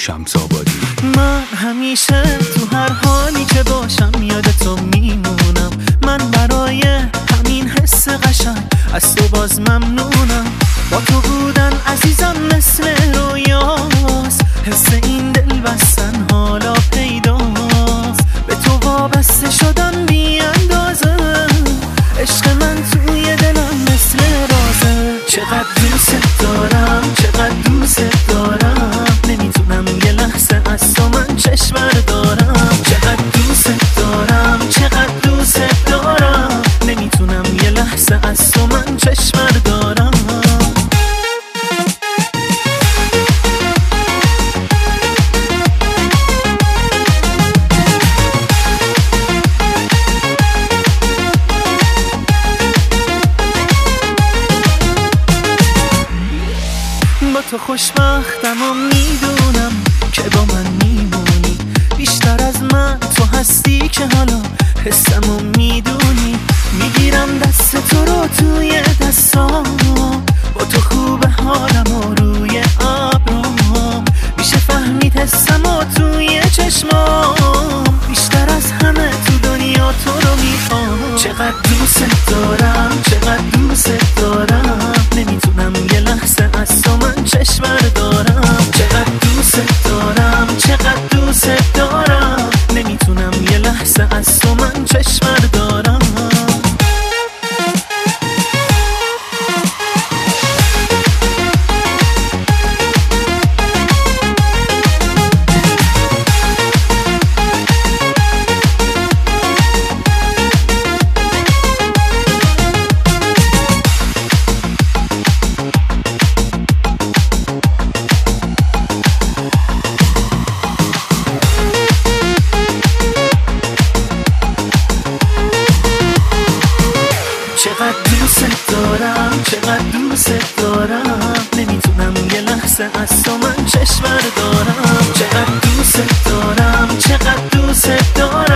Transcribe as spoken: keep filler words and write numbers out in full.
شمس آبادی. من همیشه تو هر حالی که باشم یاد تو میمونم. من برای همین حس قشنگ از تو باز ممنونم. با تو بودن عزیزم مثل رویاست، حس این دل بستن حالا پیداست. به تو وابسته شدم بی اندازه، عشق من توی دلم مثل رازه. چقدر دوست دارم، چقدر دوست دارم، نمیتونم یه لحظه از تو من چشم بردارم. چقدر دوست دارم، چقدر دوست دارم، نمیتونم یه لحظه از تو من چشم بردارم. با تو خوشبختم و میدونم که با من میمونی. بیشتر از من تو هستی که حالا حسم و میدونی. میگیرم دست تو رو توی دستام، با تو خوب حالم و روی ابرام. میشه فهمید حسم و توی چشمام. بیشتر از همه تو دنیا تو رو میخوام. چقدر دوست دارم، چقدر دوست دارم، نمیتونم یه لحظه از تو من چشم بردارم. چقدر دوست دارم، چقدر دوست دارم، نمیتونم یه لحظه از تو من چشم بردارم. چقدر دوست دارم، چقدر دوست دارم، نمیتونم یه لحظه از تو من چشم بردارم. چقدر دوست دارم، چقدر دوست دارم،